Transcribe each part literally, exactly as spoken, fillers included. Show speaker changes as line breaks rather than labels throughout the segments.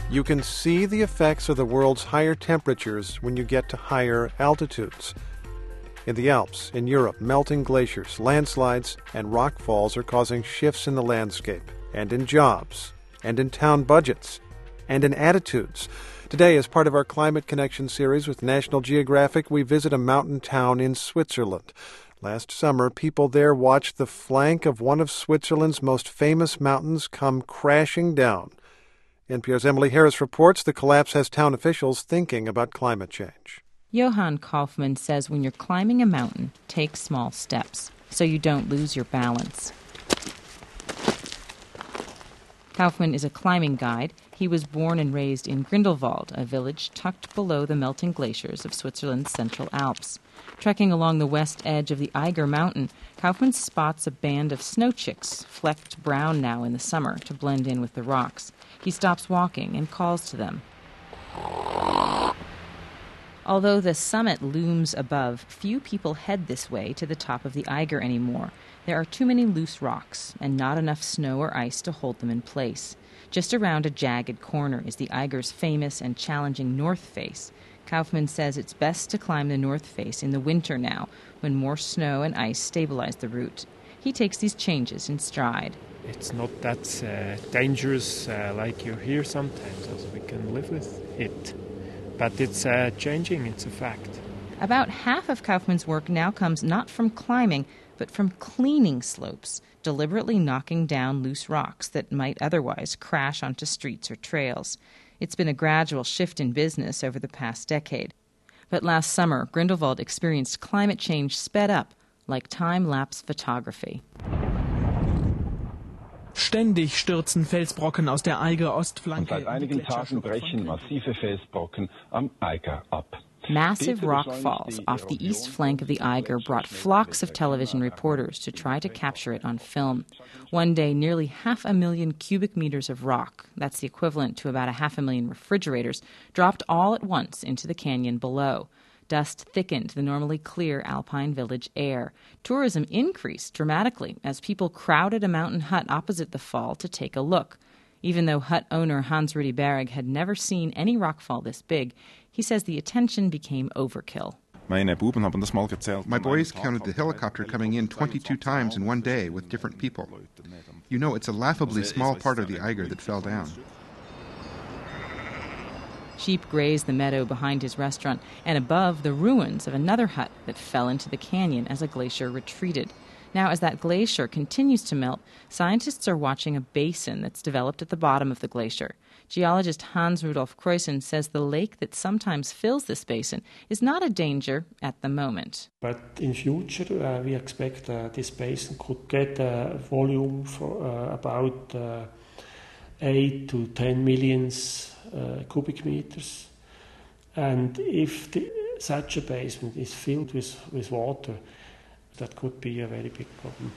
You can see the effects of the world's higher temperatures when you get to higher altitudes. In the Alps, in Europe, melting glaciers, landslides, and rock falls are causing shifts in the landscape, and in jobs, and in town budgets, and in attitudes. Today, as part of our Climate Connection series with National Geographic, we visit a mountain town in Switzerland. Last summer, people there watched the flank of one of Switzerland's most famous mountains come crashing down. N P R's Emily Harris reports the collapse has town officials thinking about climate change.
Johann Kaufmann says when you're climbing a mountain, take small steps so you don't lose your balance. Kaufmann is a climbing guide. He was born and raised in Grindelwald, a village tucked below the melting glaciers of Switzerland's Central Alps. Trekking along the west edge of the Eiger Mountain, Kaufmann spots a band of snow chicks, flecked brown now in the summer to blend in with the rocks. He stops walking and calls to them. Although the summit looms above, few people head this way to the top of the Eiger anymore. There are too many loose rocks and not enough snow or ice to hold them in place. Just around a jagged corner is the Eiger's famous and challenging north face. Kaufmann says it's best to climb the north face in the winter now, when more snow and ice stabilize the route. He takes these changes in stride.
It's not that uh, dangerous uh, like you hear sometimes, also we can live with it. But it's uh, changing, it's a fact.
About half of Kaufmann's work now comes not from climbing, but from cleaning slopes, deliberately knocking down loose rocks that might otherwise crash onto streets or trails. It's been a gradual shift in business over the past decade. But last summer, Grindelwald experienced climate change sped up, like time-lapse photography.
Ständig stürzen Felsbrocken aus der Eiger Ostflanke.
Und seit einigen Tagen brechen massive Felsbrocken am Eiger ab.
Massive rock falls off the east flank of the Eiger brought flocks of television reporters to try to capture it on film. One day, nearly half a million cubic meters of rock, that's the equivalent to about a half a million refrigerators, dropped all at once into the canyon below. Dust thickened the normally clear alpine village air. Tourism increased dramatically as people crowded a mountain hut opposite the fall to take a look. Even though hut owner Hans-Rudi Berg had never seen any rockfall this big, he says the attention became overkill.
My boys counted the helicopter coming in twenty-two times in one day with different people. You know, it's a laughably small part of the Eiger that fell down.
Sheep graze the meadow behind his restaurant and above the ruins of another hut that fell into the canyon as a glacier retreated. Now, as that glacier continues to melt, scientists are watching a basin that's developed at the bottom of the glacier. Geologist Hans Rudolf Kreusen says the lake that sometimes fills this basin is not a danger at the moment.
But in future, uh, we expect uh, this basin could get a volume for uh, about uh, eight to ten millions uh, cubic meters. And if the, such a basin is filled with, with water, that could be a very big problem.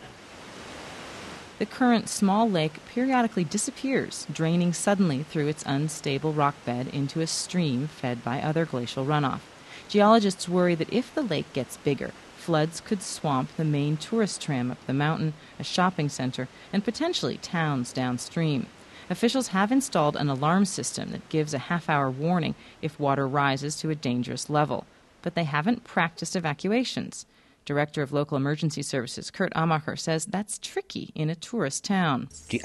The current small lake periodically disappears, draining suddenly through its unstable rock bed into a stream fed by other glacial runoff. Geologists worry that if the lake gets bigger, floods could swamp the main tourist tram up the mountain, a shopping center, and potentially towns downstream. Officials have installed an alarm system that gives a half-hour warning if water rises to a dangerous level, but they haven't practiced evacuations. Director of Local Emergency Services Kurt Amacher says that's tricky in a tourist town.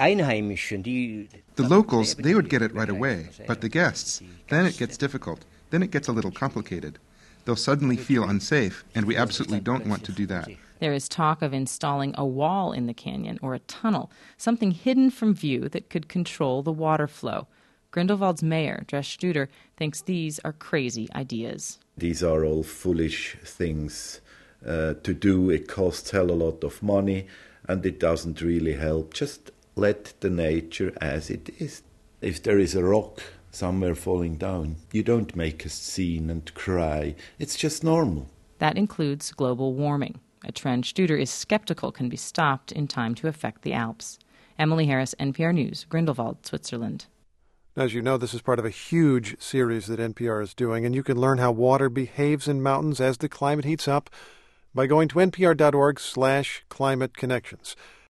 The locals, they would get it right away, but the guests, then it gets difficult. Then it gets a little complicated. They'll suddenly feel unsafe, and we absolutely don't want to do that.
There is talk of installing a wall in the canyon or a tunnel, something hidden from view that could control the water flow. Grindelwald's mayor, Dres Studer, thinks these are crazy ideas.
These are all foolish things. Uh, to do, it costs hell a lot of money and it doesn't really help. Just let the nature as it is. If there is a rock somewhere falling down, you don't make a scene and cry. It's just normal.
That includes global warming, a trend Studer is skeptical can be stopped in time to affect the Alps. Emily Harris, N P R News, Grindelwald, Switzerland.
As you know, this is part of a huge series that N P R is doing, and you can learn how water behaves in mountains as the climate heats up by going to npr.org slash climate connections.